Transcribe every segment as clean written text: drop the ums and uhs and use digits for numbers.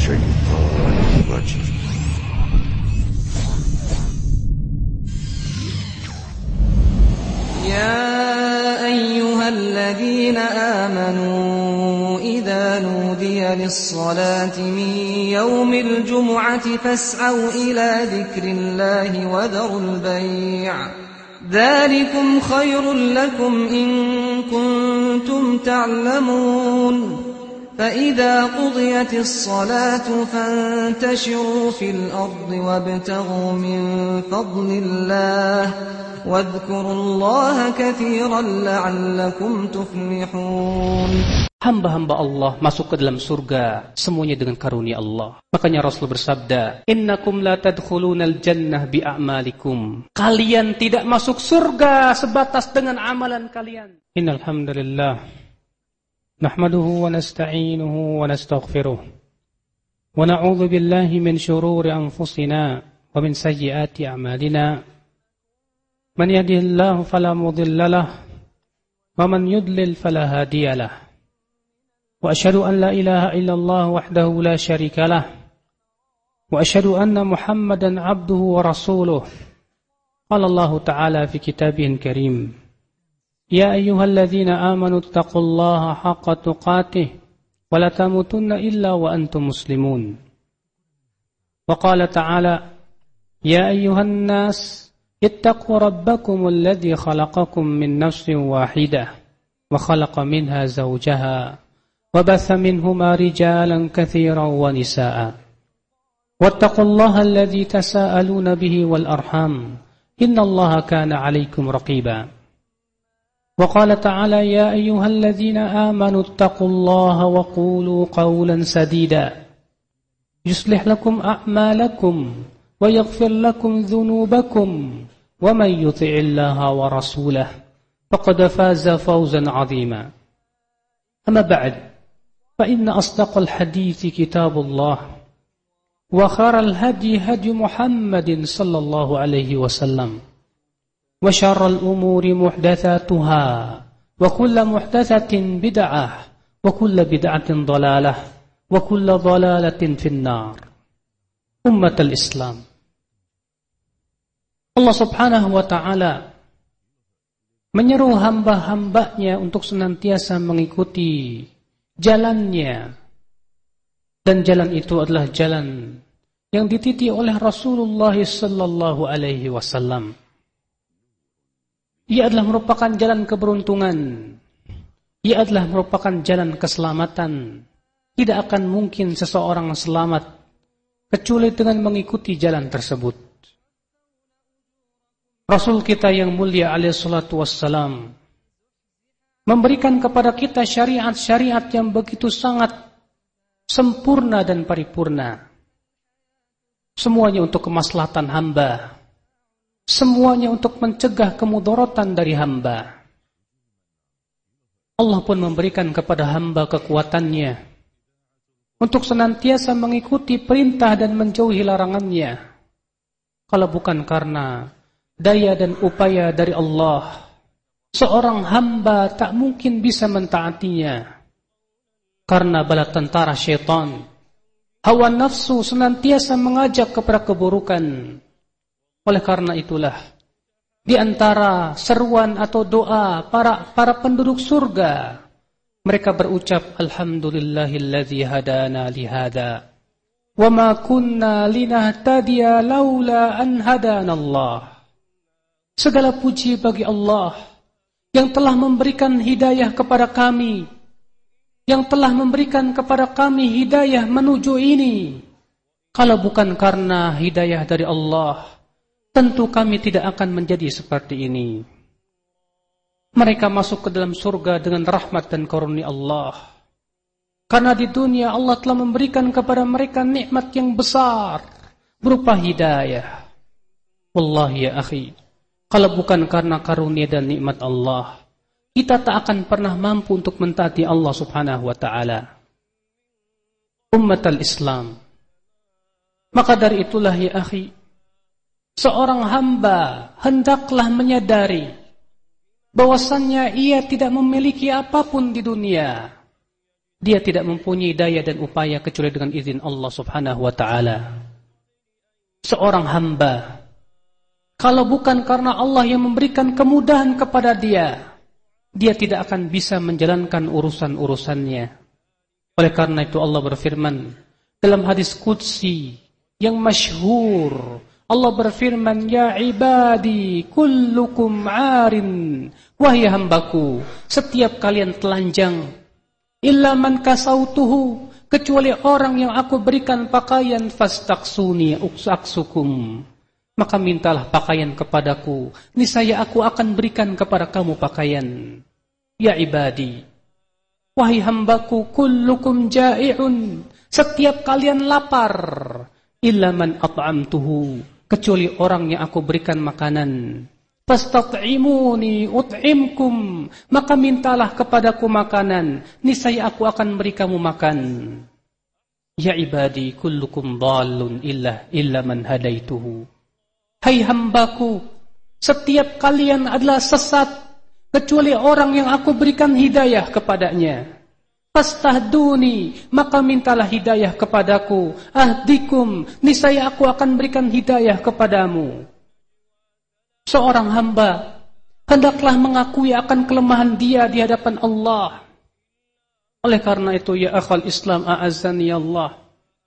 الشيطان الرجيم يا أيها الذين آمنوا إذا نودي للصلاة من يوم الجمعة فاسعوا إلى ذكر الله وذروا البيع ذلكم خير لكم إن كنتم تعلمون فإذا قضيت الصلاة فانتشروا في الأرض وابتغوا من فضل الله واذكروا الله كثيرا لعلكم تفلحون. Hamba-hamba Allah masuk ke dalam surga semuanya dengan karunia Allah. Makanya Rasul bersabda, "Innakum la tadkhulunal jannah bi'amalikum." Kalian tidak masuk surga sebatas dengan amalan kalian. Innal hamdalillah nahmaduhu wa nasta'inuhu wa nastaghfiruh. Wa na'udzu billahi min shururi anfusina wa min sayyiati a'malina. Man yahdihillahu fala mudilla lahu wa man yudlil fala hadiya lahu. وأشهد أن لا إله إلا الله وحده لا شريك له وأشهد أن محمدا عبده ورسوله قال الله تعالى في كتابه الكريم يا أيها الذين آمنوا اتقوا الله حق تقاته ولا تموتن إلا وأنتم مسلمون وقال تعالى يا أيها الناس اتقوا ربكم الذي خلقكم من نفس واحدة وخلق منها زوجها وبث منهما رجالا كثيرا ونساء واتقوا الله الذي تساءلون به والأرحام إن الله كان عليكم رقيبا وقال تعالى يا أيها الذين آمنوا اتقوا الله وقولوا قولا سديدا يصلح لكم أعمالكم ويغفر لكم ذنوبكم ومن يطع الله ورسوله فقد فاز فوزا عظيما أما بعد فإن أصدق الحديث كتاب الله وخير الهدي هدي محمد صلى الله عليه وسلم وشر الأمور محدثاتها وكل محدثة بدعة وكل بدعة ضلالة وكل ضلالة في النار. أمة الإسلام, Allah subhanahu wa ta'ala menyeru hamba-hambanya untuk senantiasa mengikuti jalannya, dan jalan itu adalah jalan yang dititi oleh Rasulullah sallallahu alaihi wasallam. Ia adalah merupakan jalan keberuntungan, ia adalah merupakan jalan keselamatan. Tidak akan mungkin seseorang selamat kecuali dengan mengikuti jalan tersebut. Rasul kita yang mulia alaihi salatu wassalam memberikan kepada kita syariat-syariat yang begitu sangat sempurna dan paripurna. Semuanya untuk kemaslahatan hamba. Semuanya untuk mencegah kemudaratan dari hamba. Allah pun memberikan kepada hamba kekuatannya untuk senantiasa mengikuti perintah dan menjauhi larangannya. Kalau bukan karena daya dan upaya dari Allah, seorang hamba tak mungkin bisa mentaatinya. Karena bala tentara syaitan, hawa nafsu senantiasa mengajak kepada keburukan. Oleh karena itulah, di antara seruan atau doa para penduduk surga, mereka berucap, Alhamdulillahilladzi hadana lihada, wa ma kunna linahtadiya laula an hadanallah. Segala puji bagi Allah yang telah memberikan hidayah kepada kami, yang telah memberikan kepada kami hidayah menuju ini. Kalau bukan karena hidayah dari Allah, tentu kami tidak akan menjadi seperti ini. Mereka masuk ke dalam surga dengan rahmat dan karunia Allah. Karena di dunia Allah telah memberikan kepada mereka nikmat yang besar berupa hidayah. Wallahi ya akhi, kalau bukan karena karunia dan nikmat Allah, kita tak akan pernah mampu untuk mentaati Allah subhanahu wa ta'ala. Ummatal Islam, maka dari itulah ya akhi, seorang hamba hendaklah menyadari bahwasannya ia tidak memiliki apapun di dunia Dia tidak mempunyai daya dan upaya kecuali dengan izin Allah Subhanahu wa ta'ala. Seorang hamba, kalau bukan karena Allah yang memberikan kemudahan kepada dia, dia tidak akan bisa menjalankan urusan-urusannya. Oleh karena itu Allah berfirman dalam hadis qudsi yang masyhur, Allah berfirman, ya ibadi kullukum arin, wahai hambaku, setiap kalian telanjang, illa man kasautuhu, kecuali orang yang aku berikan pakaian, fastaksuni aksukum, maka mintalah pakaian kepadaku, niscaya aku akan berikan kepada kamu pakaian. Ya ibadi, wahai hambaku, kullukum ja'i'un, setiap kalian lapar, illa man at'amtuhu, kecuali orang yang aku berikan makanan. Fastat'imuni ut'imkum, maka mintalah kepadaku makanan, niscaya aku akan beri kamu makan. Ya ibadi kullukum dhalun illa man hadaituhu. Hai hambaku, setiap kalian adalah sesat kecuali orang yang aku berikan hidayah kepadanya. Fastahduni, maka mintalah hidayah kepadaku. Ahdikum, niscaya aku akan berikan hidayah kepadamu. Seorang hamba hendaklah mengakui akan kelemahan dia di hadapan Allah. Oleh karena itu, ya akhal Islam a'azzani Allah,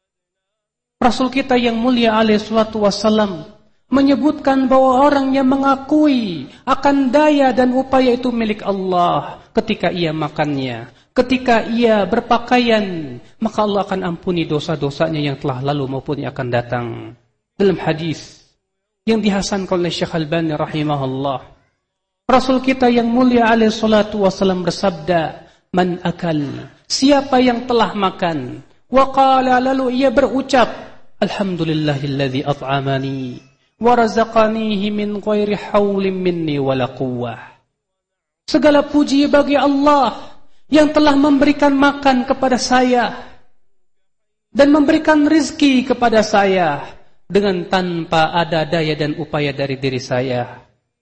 Rasul kita yang mulia alaihi salatu wassalam menyebutkan bahwa orang yang mengakui akan daya dan upaya itu milik Allah, ketika ia makannya, ketika ia berpakaian, maka Allah akan ampuni dosa-dosanya yang telah lalu maupun yang akan datang. Dalam hadis yang dihasankan oleh Syekh Albani rahimahullah, Rasul kita yang mulia alaihi salatu wassalam bersabda, man akal, siapa yang telah makan, wa qala, lalu ia berucap, alhamdulillahilladzi at'amani wa razaqanihi min ghairi haulin minni wala quwwah. Segala puji bagi Allah yang telah memberikan makan kepada saya dan memberikan rizki kepada saya dengan tanpa ada daya dan upaya dari diri saya.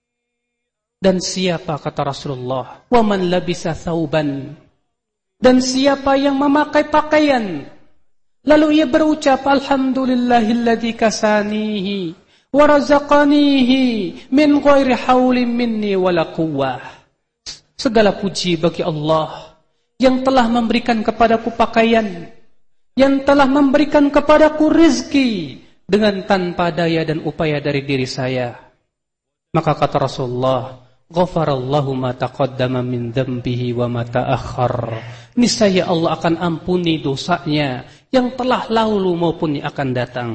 Dan siapa, kata Rasulullah, wa man labisa thawban, dan siapa yang memakai pakaian, lalu ia berucap, alhamdulillahilladzi kasanihi wa razaqanihi min ghairi haulin minni wala quwwah. Segala puji bagi Allah yang telah memberikan kepadaku pakaian, yang telah memberikan kepadaku rizki dengan tanpa daya dan upaya dari diri saya. Maka kata Rasulullah, ghafarallahu ma taqaddama min dhanbihi wa ma ta'akhkhar. Niscaya Allah akan ampuni dosanya yang telah lalu maupun yang akan datang.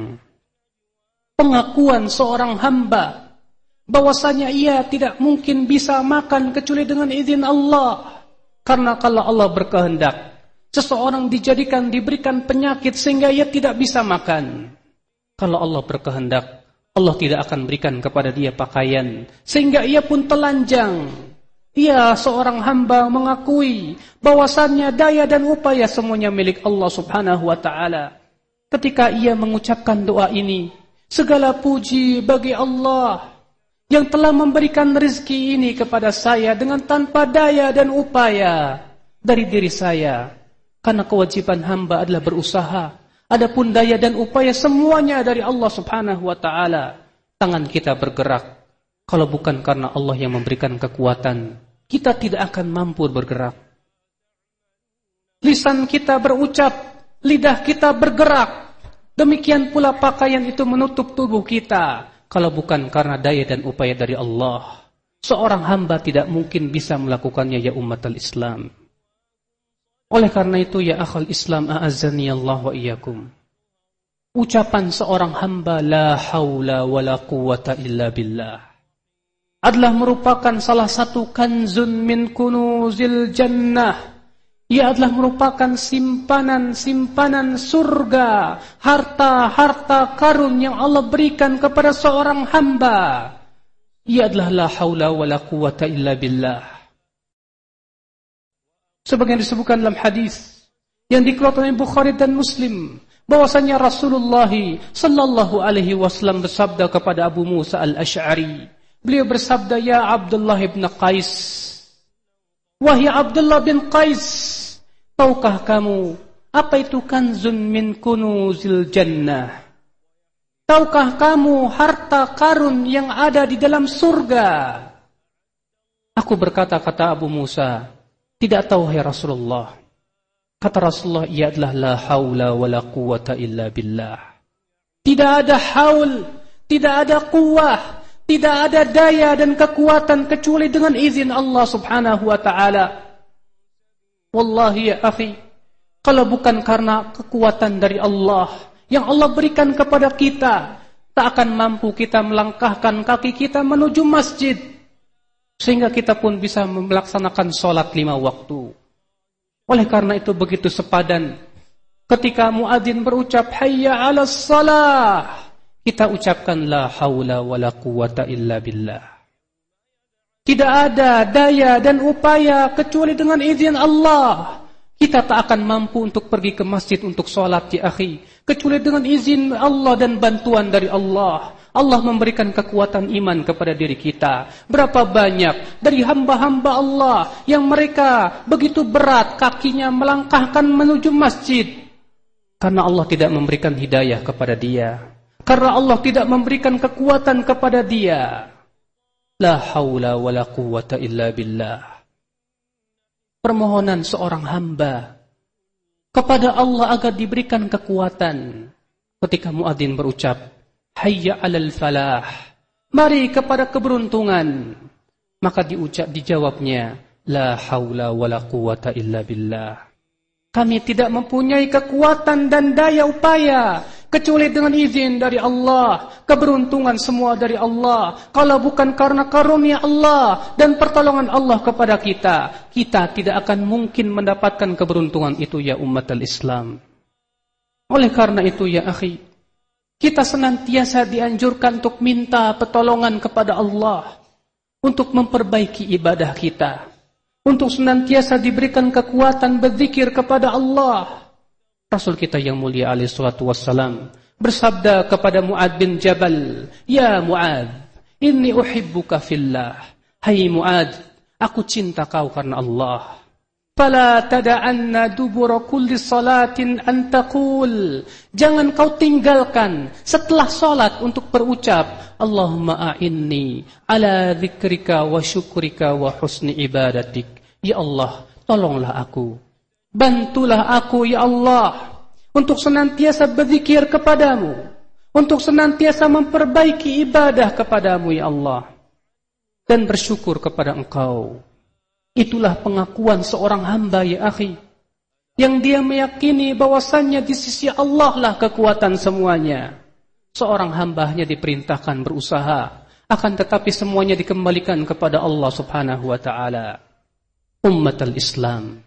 Pengakuan seorang hamba bahwasanya ia tidak mungkin bisa makan kecuali dengan izin Allah. Karena kalau Allah berkehendak, seseorang diberikan penyakit sehingga ia tidak bisa makan. Kalau Allah berkehendak, Allah tidak akan berikan kepada dia pakaian sehingga ia pun telanjang. Ia seorang hamba mengakui bahwasannya daya dan upaya semuanya milik Allah Subhanahu wa ta'ala. Ketika ia mengucapkan doa ini, segala puji bagi Allah yang telah memberikan rezeki ini kepada saya dengan tanpa daya dan upaya dari diri saya. Karena kewajiban hamba adalah berusaha. Adapun daya dan upaya semuanya dari Allah Subhanahu wa ta'ala. Tangan kita bergerak. Kalau bukan karena Allah yang memberikan kekuatan, kita tidak akan mampu bergerak. Lisan kita berucap, lidah kita bergerak. Demikian pula pakaian itu menutup tubuh kita. Kalau bukan karena daya dan upaya dari Allah, seorang hamba tidak mungkin bisa melakukannya, ya umatul Islam. Oleh karena itu, ya akhal Islam a'azzani Allah wa iyyakum, ucapan seorang hamba la haula wa la quwwata illa billah adalah merupakan salah satu kanzun min kunuzil jannah. Ia adalah merupakan simpanan-simpanan surga, harta-harta karun yang Allah berikan kepada seorang hamba. Ia adalah la haula wa la quwwata illa billah. Sebagaimana disebutkan dalam hadis yang dikeluarkan oleh Bukhari dan Muslim, bahwasanya Rasulullah sallallahu alaihi wasallam bersabda kepada Abu Musa al-Asy'ari. Beliau bersabda, ya Abdullah bin Qais, wahai Abdullah bin Qais, Tahukah kamu apa itu kanzun min kunuzil jannah? Tahukah kamu harta karun yang ada di dalam surga? Aku berkata, kata Abu Musa, tidak tahu ya Rasulullah. Kata Rasulullah, ia adalah la haula wa la quwata illa billah. Tidak ada haul, tidak ada quwah, tidak ada daya dan kekuatan kecuali dengan izin Allah subhanahu wa ta'ala. Wallahi ya akhi, kalau bukan karena kekuatan dari Allah yang Allah berikan kepada kita, tak akan mampu kita melangkahkan kaki kita menuju masjid, sehingga kita pun bisa melaksanakan sholat 5 waktu. Oleh karena itu begitu sepadan ketika muadzin berucap hayya 'alas shalah, kita ucapkan la haula wala quwata illa billah. Tidak ada daya dan upaya kecuali dengan izin Allah. Kita tak akan mampu untuk pergi ke masjid untuk sholat ya akhi, kecuali dengan izin Allah dan bantuan dari Allah. Allah memberikan kekuatan iman kepada diri kita. Berapa banyak dari hamba-hamba Allah yang mereka begitu berat kakinya melangkahkan menuju masjid, karena Allah tidak memberikan hidayah kepada dia, karena Allah tidak memberikan kekuatan kepada dia. La haula wa la quwata illa billah. Permohonan seorang hamba kepada Allah agar diberikan kekuatan ketika muadzin berucap hayya 'alal falah, mari kepada keberuntungan, maka dijawabnya la haula wala quwata illa billah. Kami tidak mempunyai kekuatan dan daya upaya kecuali dengan izin dari Allah. Keberuntungan semua dari Allah. Kalau bukan karena karunia Allah dan pertolongan Allah kepada kita, kita tidak akan mungkin mendapatkan keberuntungan itu ya umat al-Islam. Oleh karena itu ya akhi, kita senantiasa dianjurkan untuk minta pertolongan kepada Allah untuk memperbaiki ibadah kita, untuk senantiasa diberikan kekuatan berzikir kepada Allah. Rasul kita yang mulia alaihi salatu wassalam bersabda kepada Mu'adz bin Jabal, "Ya Mu'adz, inni uhibbuka fillah." Hai Mu'adz, aku cinta kau karena Allah. Fala tada'anna dubura kulli salatin an taqul. Jangan kau tinggalkan setelah salat untuk berucap, Allahumma a'inni ala dzikrika wa syukrika wa husni ibadatik. Ya Allah, tolonglah aku, bantulah aku ya Allah untuk senantiasa berzikir kepadamu, untuk senantiasa memperbaiki ibadah kepadamu ya Allah, dan bersyukur kepada Engkau. Itulah pengakuan seorang hamba ya akhi, yang dia meyakini bahwasannya di sisi Allah lah kekuatan semuanya. Seorang hamba hanya diperintahkan berusaha, akan tetapi semuanya dikembalikan kepada Allah subhanahu wa ta'ala. Ummatul Islam,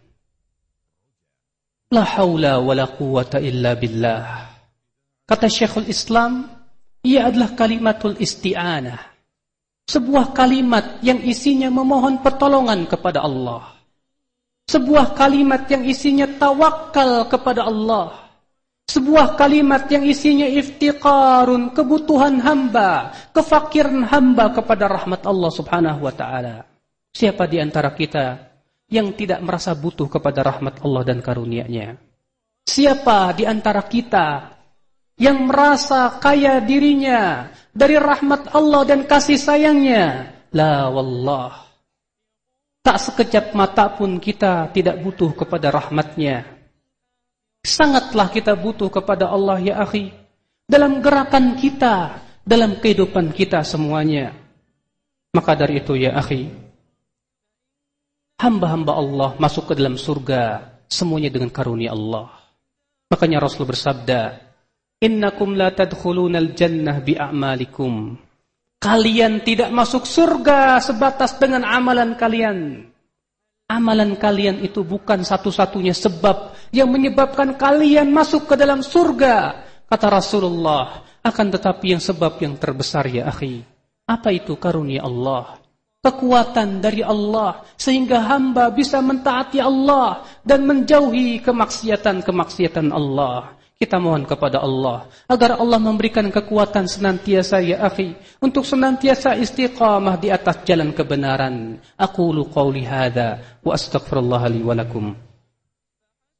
la haula wa la quwata illa billah. Kata Syekhul Islam, ia adalah kalimatul isti'anah, sebuah kalimat yang isinya memohon pertolongan kepada Allah, sebuah kalimat yang isinya tawakal kepada Allah, sebuah kalimat yang isinya iftiqarun, kebutuhan hamba, kefakiran hamba kepada rahmat Allah subhanahu wa ta'ala. Siapa di antara kita yang tidak merasa butuh kepada rahmat Allah dan karunia-Nya? Siapa di antara kita yang merasa kaya dirinya dari rahmat Allah dan kasih sayangnya? La wallah, tak sekejap mata pun kita tidak butuh kepada rahmat-Nya. Sangatlah kita butuh kepada Allah ya akhi, dalam gerakan kita, dalam kehidupan kita semuanya. Maka dari itu ya akhi, hamba-hamba Allah masuk ke dalam surga semuanya dengan karunia Allah. Makanya Rasul bersabda, innakum la tadkhulunal jannah bi'amalikum. Kalian tidak masuk surga sebatas dengan amalan kalian. Amalan kalian itu bukan satu-satunya sebab yang menyebabkan kalian masuk ke dalam surga, kata Rasulullah. Akan tetapi yang sebab yang terbesar ya akhi, apa itu? Karunia Allah, kekuatan dari Allah, sehingga hamba bisa mentaati Allah dan menjauhi kemaksiatan-kemaksiatan Allah. Kita mohon kepada Allah agar Allah memberikan kekuatan senantiasa ya akhi untuk senantiasa istiqamah di atas jalan kebenaran. Aqulu qawli hadza wa astaghfirullah li wa lakum.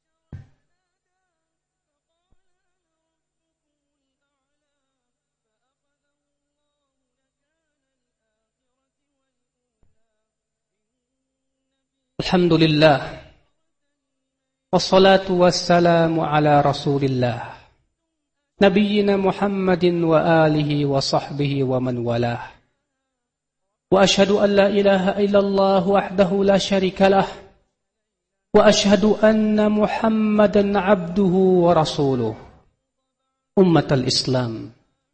Alhamdulillah. Wassalatu wassalamu ala Rasulillah. Nabiyyina Muhammadin wa alihi wa sahbihi wa man walah. Wa ashhadu an la ilaha illallah wahdahu la syarika lah. Wa ashhadu anna Muhammadan abduhu wa rasuluh. Ummatal Islam.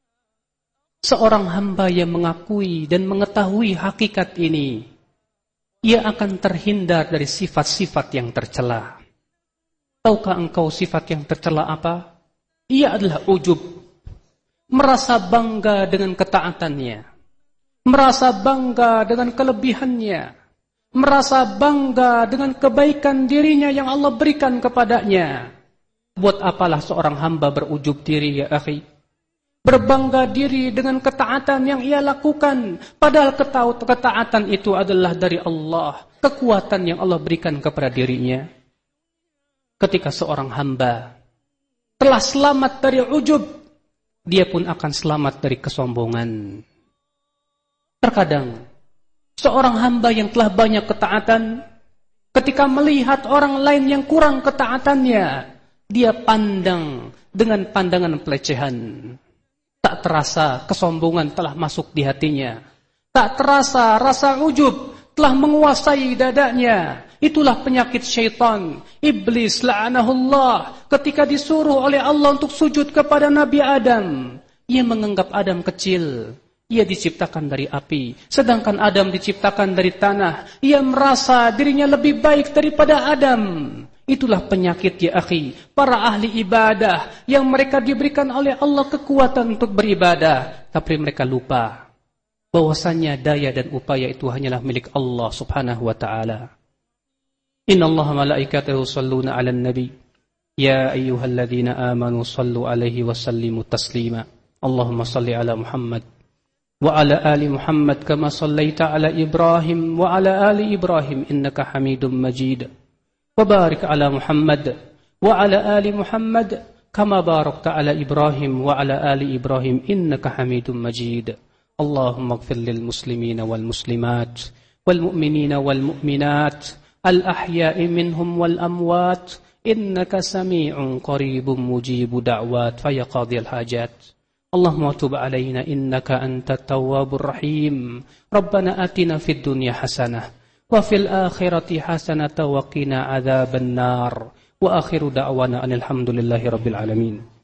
Seorang hamba yang mengakui dan mengetahui hakikat ini, ia akan terhindar dari sifat-sifat yang tercela. Tahukah engkau sifat yang tercela apa? Ia adalah ujub. Merasa bangga dengan ketaatannya. Merasa bangga dengan kelebihannya. Merasa bangga dengan kebaikan dirinya yang Allah berikan kepadanya. Buat apalah seorang hamba berujub diri, ya akhi? Berbangga diri dengan ketaatan yang ia lakukan. Padahal ketaatan itu adalah dari Allah. Kekuatan yang Allah berikan kepada dirinya. Ketika seorang hamba telah selamat dari ujub, dia pun akan selamat dari kesombongan. Terkadang, seorang hamba yang telah banyak ketaatan, ketika melihat orang lain yang kurang ketaatannya, dia pandang dengan pandangan pelecehan. Tak terasa kesombongan telah masuk di hatinya. Tak terasa rasa ujub telah menguasai dadanya. Itulah penyakit syaitan. Iblis la'anahullah ketika disuruh oleh Allah untuk sujud kepada Nabi Adam. Ia menganggap Adam kecil. Ia diciptakan dari api. Sedangkan Adam diciptakan dari tanah. Ia merasa dirinya lebih baik daripada Adam. Itulah penyakit, ya akhi, para ahli ibadah yang mereka diberikan oleh Allah kekuatan untuk beribadah, tapi mereka lupa bahwasanya daya dan upaya itu hanyalah milik Allah Subhanahu wa taala. Innallaha malaikatahu yusholluna 'alan nabi ya ayyuhalladzina amanu shallu 'alaihi wa sallimu taslima. Allahumma shalli 'ala Muhammad wa 'ala ali Muhammad kama shallaita 'ala Ibrahim wa 'ala ali Ibrahim innaka Hamidum Majid. وبارك على محمد وعلى آل محمد كما باركت على إبراهيم وعلى آل إبراهيم إنك حميد مجيد اللهم اغفر للمسلمين والمسلمات والمؤمنين والمؤمنات الأحياء منهم والأموات إنك سميع قريب مجيب دعوات فيا قاضي الحاجات اللهم تب علينا إنك أنت التواب الرحيم ربنا آتنا في الدنيا حسنة وفي الآخرة حسنة وقنا عذاب النار وآخر دعوانا أن الحمد لله رب العالمين.